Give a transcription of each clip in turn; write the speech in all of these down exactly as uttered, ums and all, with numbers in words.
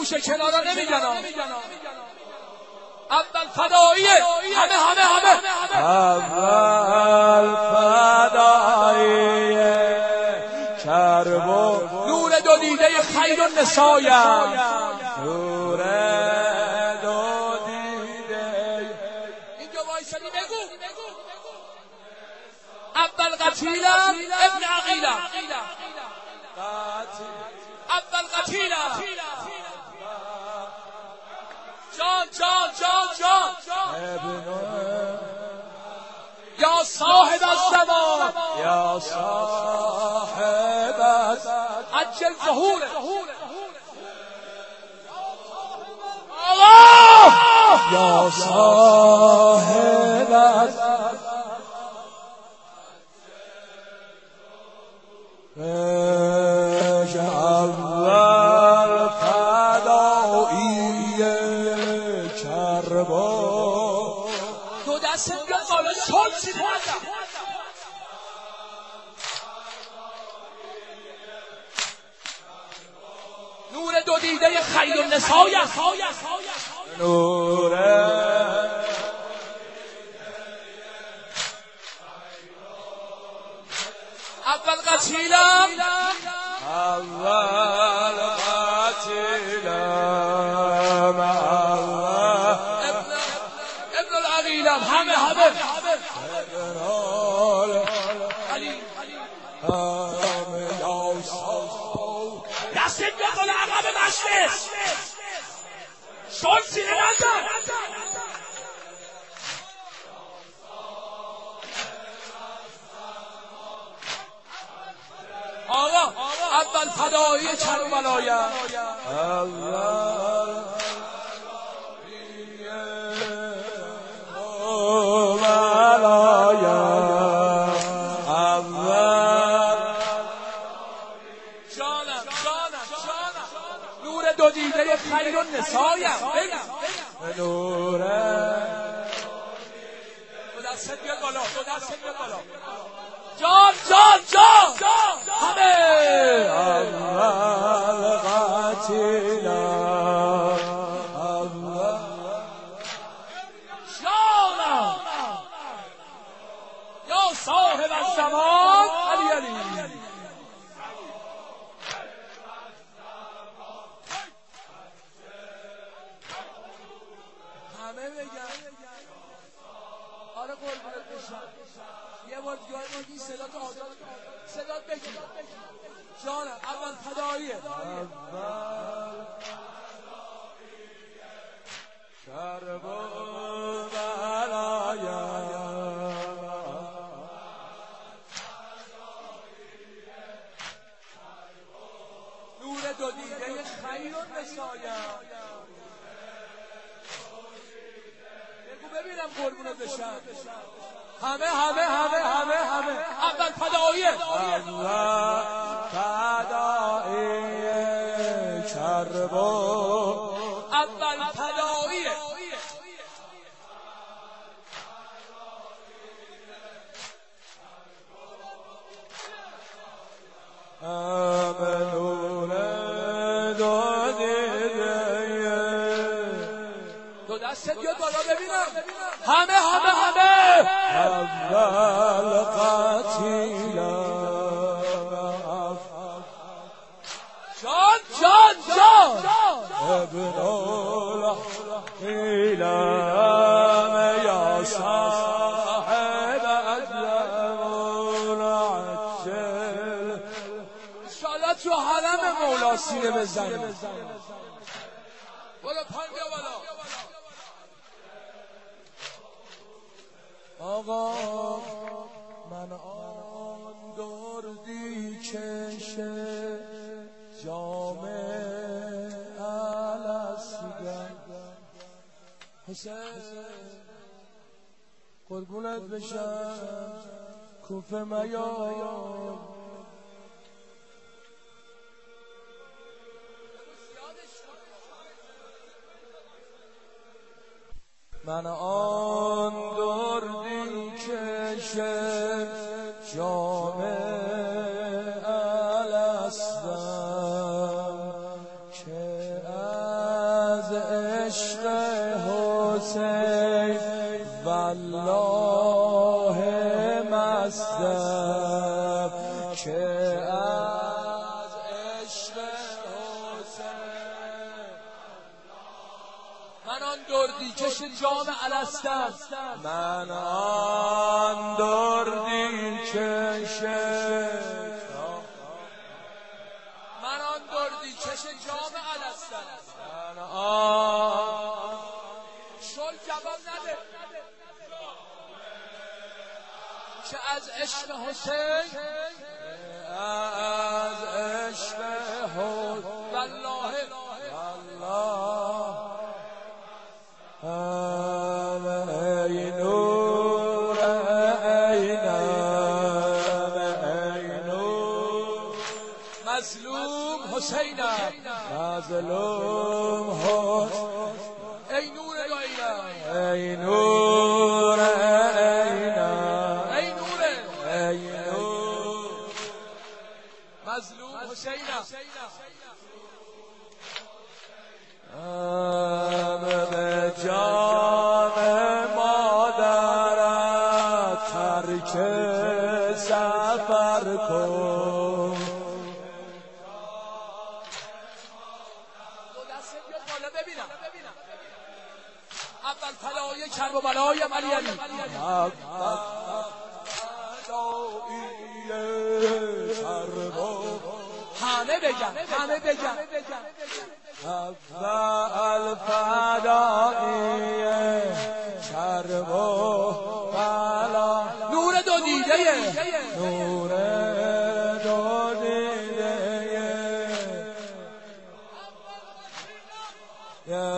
گوشه کنارا نمیگن اول فداییه همه همه همه اول فداییه کرب و نور دو دیده خیر النسایم نور دو دیده اینجا وایسادی بگو اول قتیلم ابن عقیلم اول قتیلم جان جان جان جان یا صاحب الزمان یا صاحب الزمان عجل ظهوره یا صاحب الزمان اول فدایی کربا دو دست بیاد بالا شد سیده نزد نور دو دیده خیر النسایم نور اول قتیلم اول قتیلم ابن العقیلم همه همه ابن علی دست بیاد بالا عقب مجلس شد سینه نزن آقا اول فدایی کربلایم اول جانم جانم جانم نور دو دیده خیر النسایم نور دو دست بیاد بالا دو دست بیاد بالا جان جان جان همه اول قتیلم جانم یا صاحب الزمان علی علی همه بگن آره قربونت بشم یه بار دیگه این صدا تو آزاد صدا بگیر جانم اول فداییه اول کرب و بلایم نور دو دیده خیر النسایم بگو ببینم قربونت بشم همه همه همه همه همه اول فداییه اول فدایی کرب و اول فداییه نور دو دیده دو دست بیاد بالا ببینم همه همه همه اول قتیلم جان جان جان ابن الحیلم یا صاحب الزمان عجل انشاءالله تو حرم مولا سینه بزنی برو پنجه بالا آقا من آن دردی کشه جام الاسگم حسین قربونت بشم کوفه میار من آن دردی کشه جام الاسدم که از عشق حسین من آن دردی کش جام الستم من آن دردی کش من آن دردی کش جام الستم من آن شل جواب نده که از عشق حسین از عشق حسین والله والله ای نور عینم ای نور مظلوم حسینم مظلوم حسین ای نور عینم ای نور عینم ای نور ای نور مظلوم حسینم به جان مادرت ترک سفر کن دو دسته بیاد بالا ببینم اول فلای کرب و بلای علی علی همه بگم همه بگم اول فدایی کرب و بلا نور دو دیده نور دو دیده یا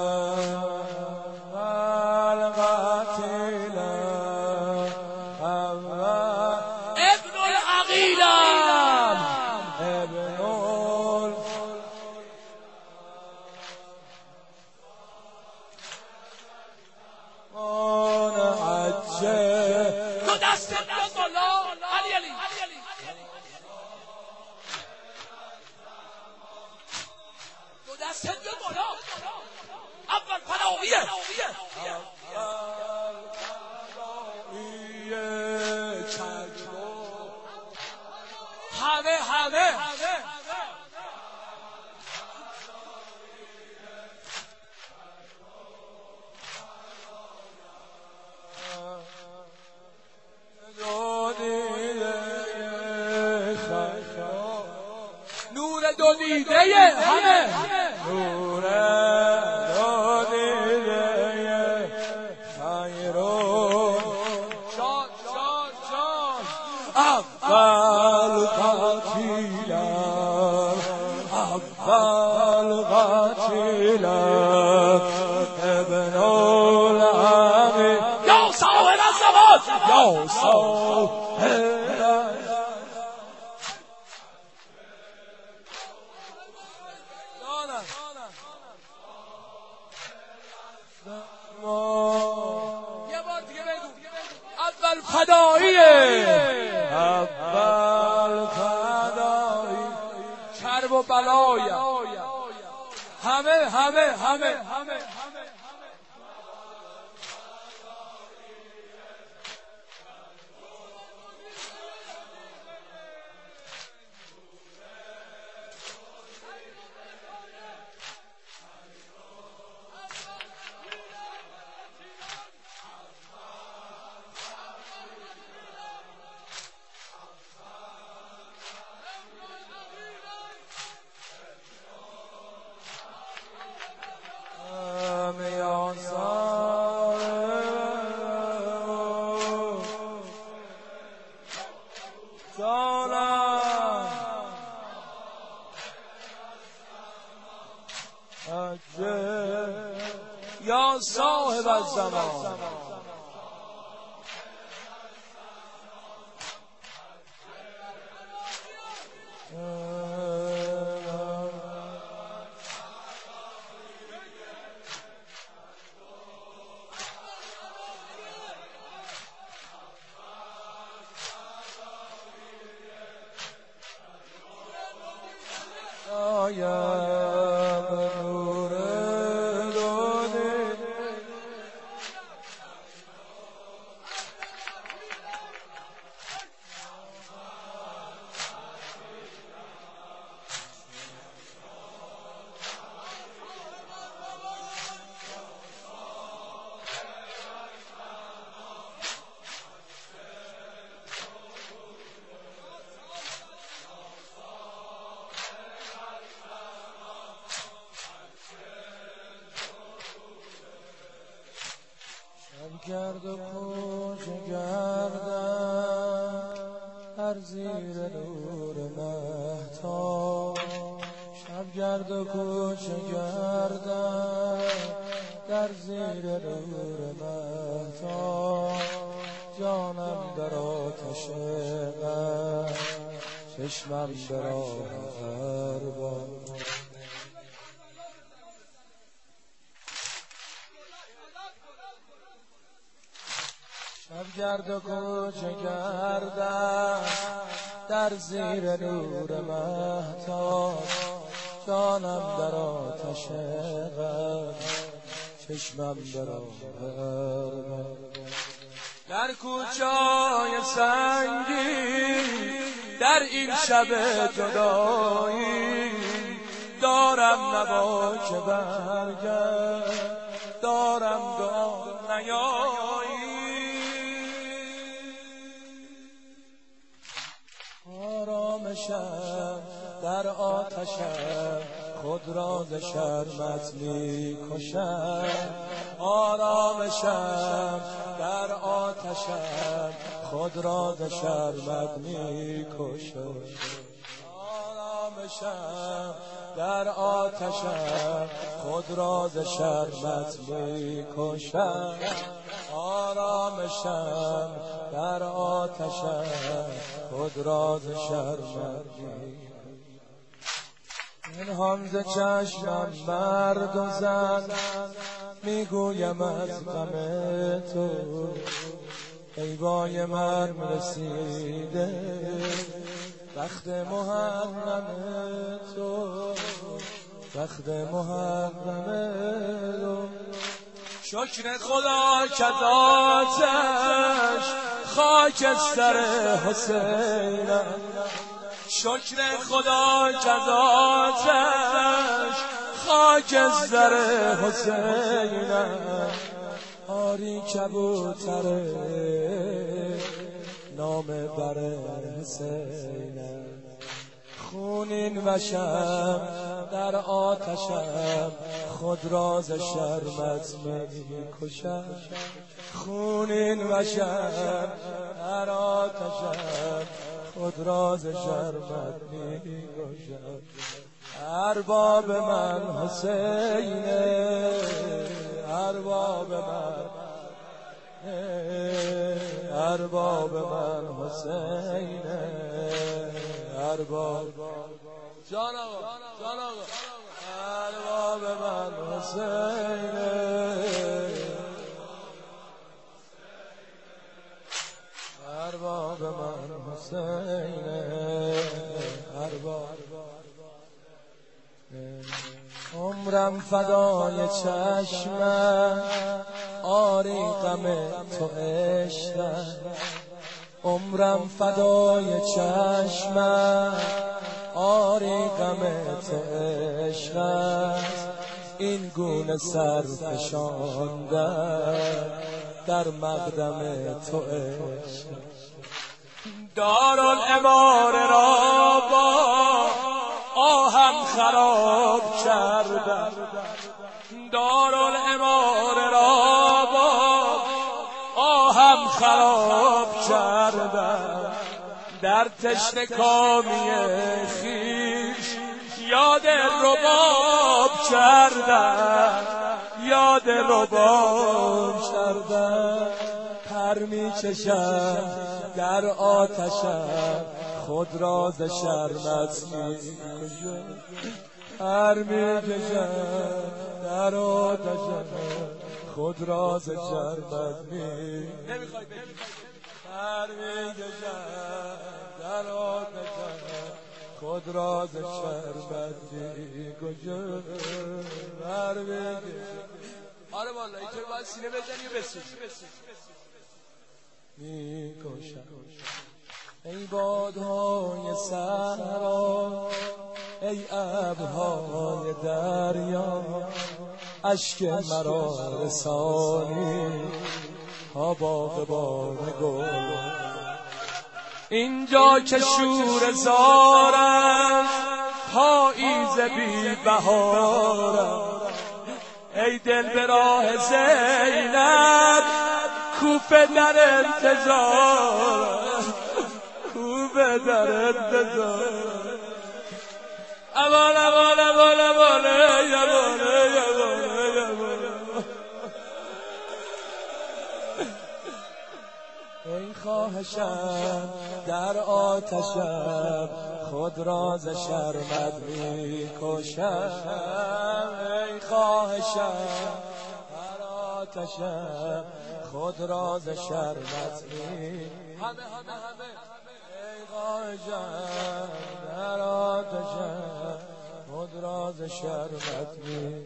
القتیل ابن العقیلم ابن منعجه دو دست بیاد بالا علی علی دو دست بیاد بالا اول فلاحیه همه همه نور دو دیده همه نور دو دیده خیرون جان جان جان اول قتیلم اول قتیلم ابن العمی یا صاحب الزمان یا صاحب یه بار دیگه بگو اول فداییه اول فدایی کرب و بلایم همه همه همه همه یا صاحب الزمان گرد و کوچه گردم در زیر نور مهتاب، شب گرد و کوچه گردم در زیر نور مهتاب، جانم در آتش غم، چشمم به راه ارباب. شب گرد و کوچه گردم در زیر نور مهتاب، جانم در آتش غم، چشمم به راه ارباب. در کوچه‌های سنگین در این شب جدایی، دارم نوا که برگرد، دارم دعا نیایی. آرامشم در آتشم، خود را ز شرمت می کشم. آرامشم در آتشم، خود را ز شرمت می کشم. آرامشم در آتشم، خود را ز شرمت می کشم. آرامشم در آتشم، خود را ز شرمت می کشم. پنهان ز چشمم مرد و زن، میگویم از غم تو، ای وای من رسیده وقت محرم تو، وقت محرم تو. شکر خدا کز آتش خاکستر حسینم، شکر خدا کز آتش خاکستر حسینم. آری کبوتر نام بر حسینم، خونین وشم در آتشم، خود را ز شرمت می کشم. خونین وشم در آتشم، خود را ز شرمت می کشم. ارباب من حسینه، ارباب من، ارباب من حسینه، ارباب جان آقا، جان آقا، ارباب من حسینه، ارباب من حسینه، ارباب. عمرم فدای چشمم، آری غم تو عشقم. عمرم فدای چشمم، آری غم تو عشقم. این گونه سر فشاندم در مقدم تو عشقم. دارالعماره را با آهم خراب کردم، دارالعماره را با آهم خراب کردم. در تشنه کامی خویش یاد رباب کردم، یاد رباب کردم. پر می چشم در آتشم، خود را ز شرمت می کشم. پر می چشم در آتشم، خود را ز شرمت می کشم. پر می چشم در آتشم، خود را ز شرمت می کشم. پر می کشم. آره والا اینطور باید سینه بزنی و بسوزی می کشم. ای بادهای صحرا، ای ابرهای دریا، اشک مرا رسانی تا باغبان گل. اینجا که شور زارم، پاییز بی بهارم. ای دل به راه زینب کوفه در انتظار کوفه در انتظار امان امان امان امان امان ای خواهشم در آتشم خود را ز شرمت می کشم ای خواهشم در آتشم خود را ز شرمت می همه همه همه ای خواهشم در آتشم خود را ز شرمت می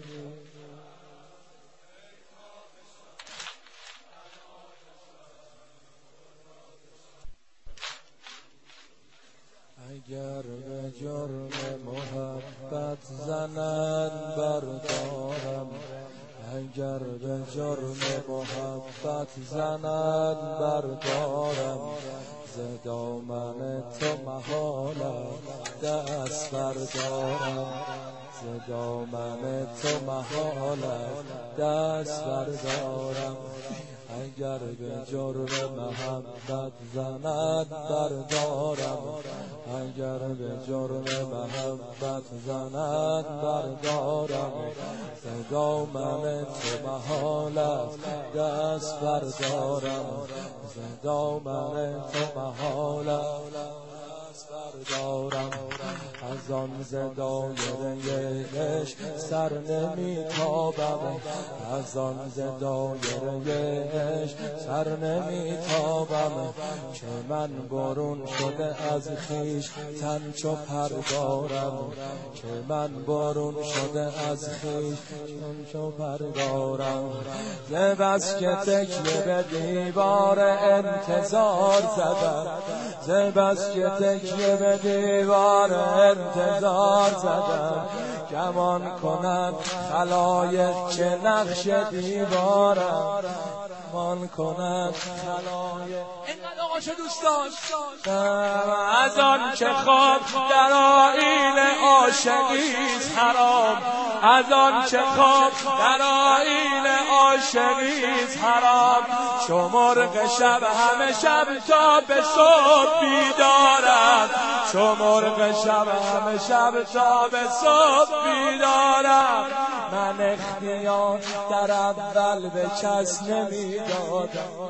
اگر به جرم محبت زنند بردارم اگر به جرم محبت زنند بردارم ز دامن تو محالم دست بردارم ز دامن تو محالم دست بردارم اگر به جرم محبت زند بردارم اگر به جرم محبت زند بردارم ز دامن تو محالت دست بردارم ز دامن تو محالت بردارم از آن ز دایره عشق سر نمیتابم از آن ز دایره عشق سر نمیتابم که من برون شده از خویش تن چو پرگارم که من برون شده از خویش تن چو پرگارم ز بس که تکیه به دیوار انتظار زدم ز بس که تکیه به دیوار انتظار زدم گمان کنند خلایق که نقش دیوارم گمان کنند خلایق اینقدر آقا چه دوستان از آن که خواب در آیین عاشقیست حرام از آن که خواب در آیین عاشقیست حرام چو مرغ شب همه شب تا به صبح بیدارم چو مرغ شب همه شب تا به صبح بیدارم من اختیار در اول به کس نمیدادم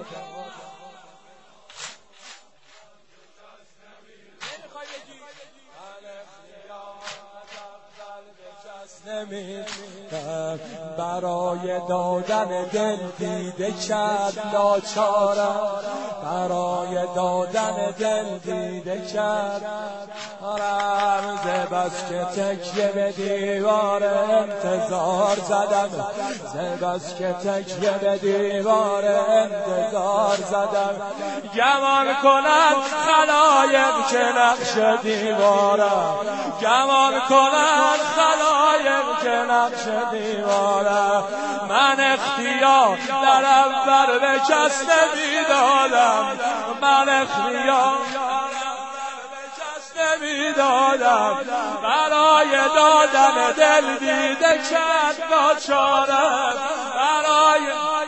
نمیدم برای دادن دل دیده کرد لاچارم برای دادن دل دیده کرد آرم ز بس که تکیه به دیوار انتظار زدم ز بس که تکیه به دیوار انتظار زدم گمان کنند خلایق که نقش دیوارم گمان کنند خلایق که نقش دیوارم من اختیار در اول به کس نمیدادم من اختیار به کس نمیدادم برای دادن دل دیده کرد ناچارم برای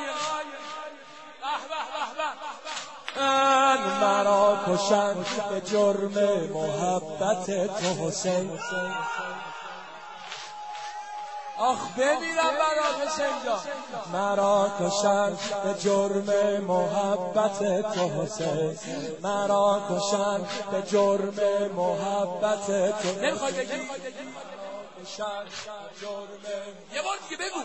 مرا کشند به جرم محبت تو حسین آخ بمیرم برات حسین جان مرا کشند به جرم محبت تو حسین مرا کشند به جرم محبت تو نمیخوای بگی جرم یه بار دیگه بگو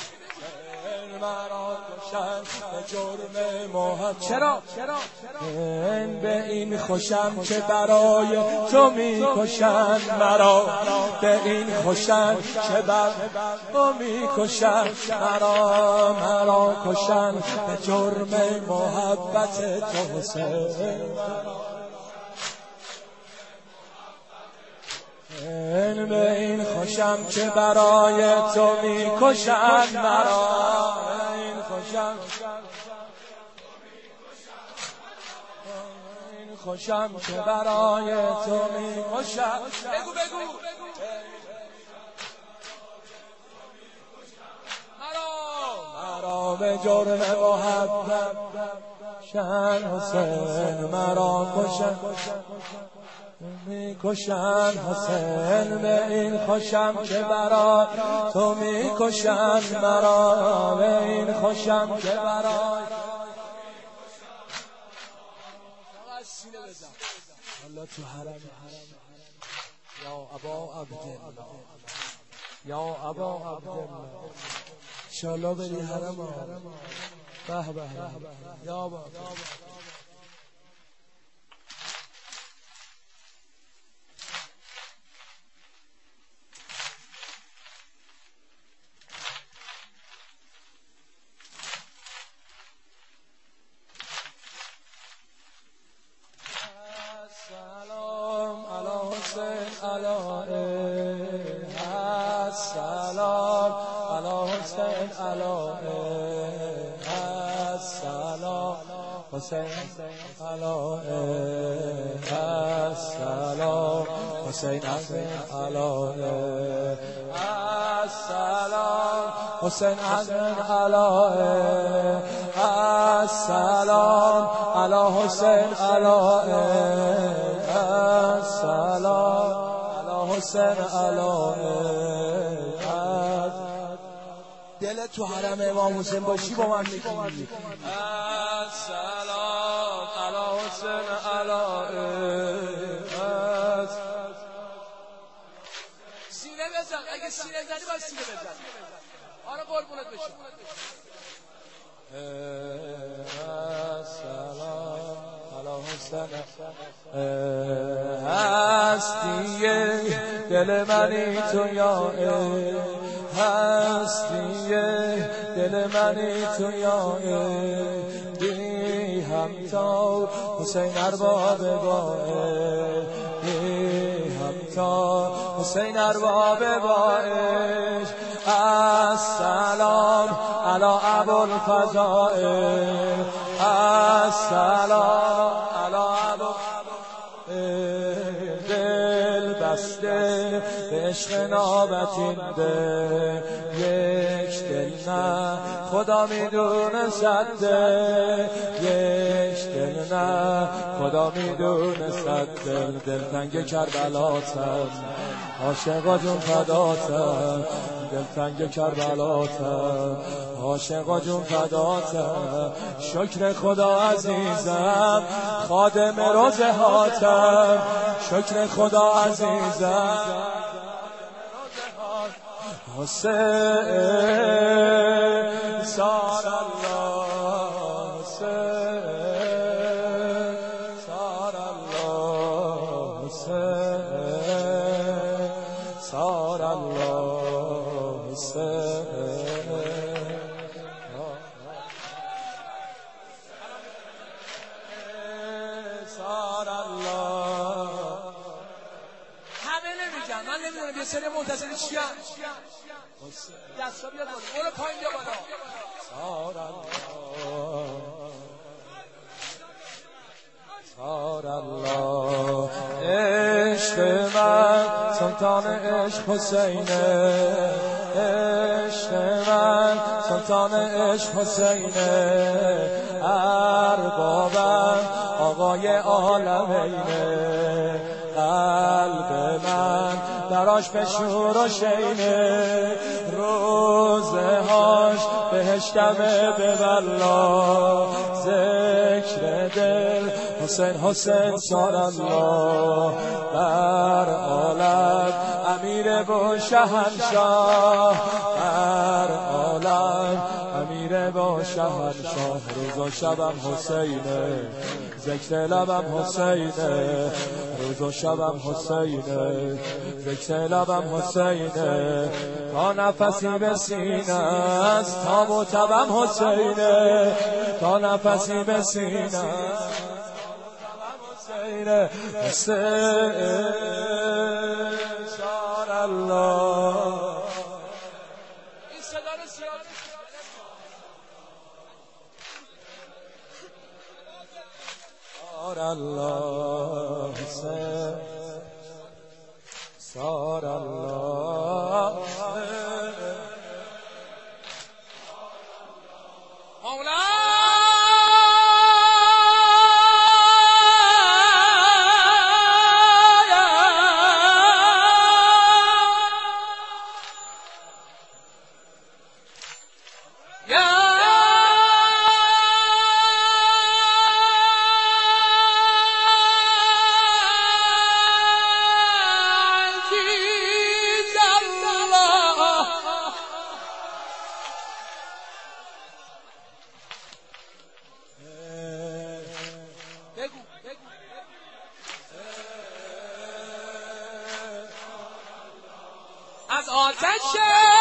مرا کشند به جرم محبت چرا چرا به این خوشم که برای تو میکشند مرا به این خوشم که بر تو میکشند مرا مرا کشند به جرم محبت تو حسین به این خوشم که برای تو میکشند مرا این خوشم این خوشم که برای تو میکشند بگو بگو مرا به جرم محبت شن حسین مرا کشن میکشن حسین به این خوشم که برای تو میکشن مرا به این خوشم که برای الله تو حرم یا ابا عبدالله یا ابا عبدالله انشاءالله بری حرم به به یا ابا السلام علی حسین علی السلام حسین علی السلام حسین علی السلام حسین علی السلام علی حسین علی السلام حسین علی دل تو حرم امام حسین باشی با من میکنی السلام علی حسین علی سینه بزن اگه سینه زنی باید سینه بزن آره قربونت بشه السلام علی حسین هستی دل منی تو یا هستی دل منی تو یا بی همتا حسین ارباب باه بی همتا حسین ارباب باش السلام علی ابوالفضائل السلام علی دل بسته به عشق نابتین ده یک دل نه خدا میدونه صد دل یک دل نه خدا میدونه صد دل دلتنگ کربلاتم عاشقا جون فداتم دلتنگ کربلاتم عاشقا جون فداتم شکر خدا عزیزم خادم روزهاتم شکر خدا عزیزم حسین سار الله حسین سار الله حسین سار الله حسین سار الله همه نمیگن من نمیدونم یه سری منتظر چی هم دستا بیاد بالا برو پایین بیا بالا سار الله سار الله عشق من سلطان عشق حسینه عشق من سلطان عشق حسینه اربابم آقای عالمینه قلب من دراش به شور و شینه روزه هاش بهشتمه به والله ذکر دل حسین حسین سار الله در عالم امیر با شهنشاه در عالم امیر با شهنشاه روز و شبم حسینه ذکر لبم حسینه روز و شبم حسینه ذکر لبم حسینه تا نفسی به سینه است تا متبم حسینه تا نفسی به سینه است حسین حسین سار الله این صدا رو سیاد سار الله حسین سار الله از آتش